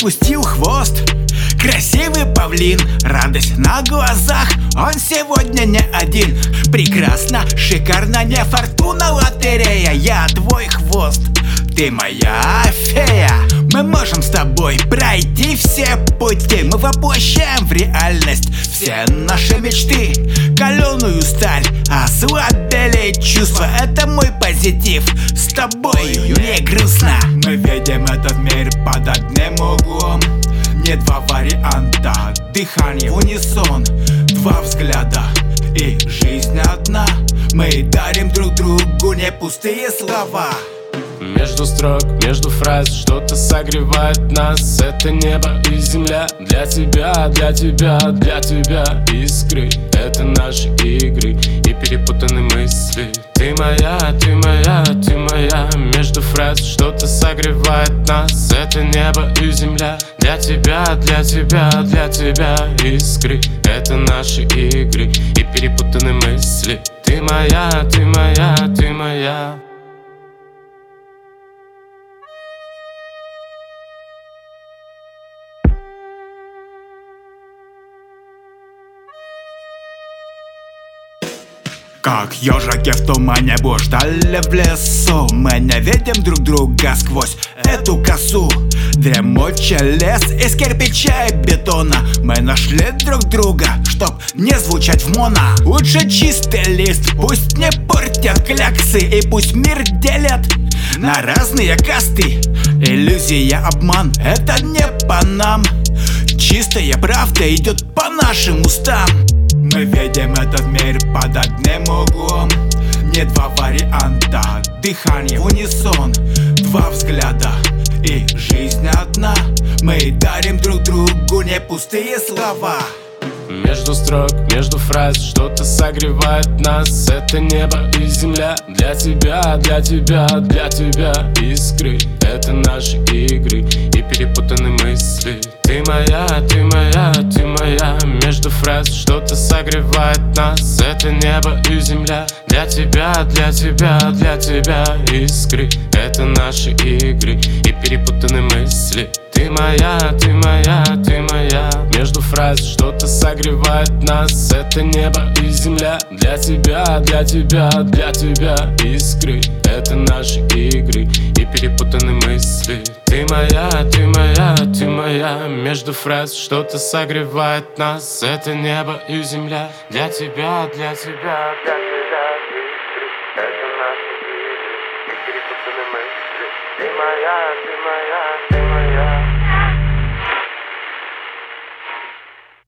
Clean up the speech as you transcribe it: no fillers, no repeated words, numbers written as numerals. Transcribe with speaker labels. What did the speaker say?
Speaker 1: распустил хвост. Красивый павлин, радость на глазах, он сегодня не один. Прекрасно, шикарно, не фортуна лотерея, я твой хвост, ты моя фея. Мы можем с тобой пройти все пути, мы воплощаем в реальность все наши мечты. Каленую сталь, ослабели чувства, это мой позитив. С тобою не грустно. Мы видим этот мир под одним углом. Не два варианта, дыхание в унисон, два взгляда и жизнь одна. Мы дарим друг другу не пустые слова.
Speaker 2: Между строк, между фраз что-то согревает нас. Это небо и земля. Для тебя, для тебя, для тебя искры. Это наши игры и перепутаны мысли. Ты моя, ты моя, ты моя. Между фраз что-то согревает нас. Это небо и земля. Для тебя, для тебя, для тебя искры. Это наши игры и перепутаны мысли. Ты моя, ты моя, ты моя.
Speaker 1: Как ежики в тумане блуждали в лесу, мы не видим друг друга сквозь эту косу. Дремучий лес из кирпича и бетона. Мы нашли друг друга, чтоб не звучать в моно. Лучше чистый лист, пусть не портят кляксы. И пусть мир делят на разные касты. Иллюзия, обман, это не по нам. Чистая правда идет по нашим устам. Мы видим этот мир под одним углом. Не два варианта, дыхание в унисон, два взгляда и жизнь одна. Мы дарим друг другу не пустые слова.
Speaker 2: Между строк, между фраз что-то согревает нас. Это небо и земля. Для тебя, для тебя, для тебя искры. Это наши игры и перепутаны мысли. Ты моя, ты моя, ты моя. Между фраз что-то согревает нас. Это небо и земля. Для тебя, для тебя, для тебя искры. Это наши игры и перепутаны мысли. Ты моя, ты моя, ты моя. Между фраз что-то согревает нас. Это небо и земля. Для тебя, для тебя, для тебя искры. Это наши игры и перепутаны мысли. Ты моя, ты моя, ты моя. Между фраз что-то согревает нас. Это небо и земля. Для тебя, для тебя, для тебя искры. Это наши игры и перепутаны мысли. Ты моя, ты моя.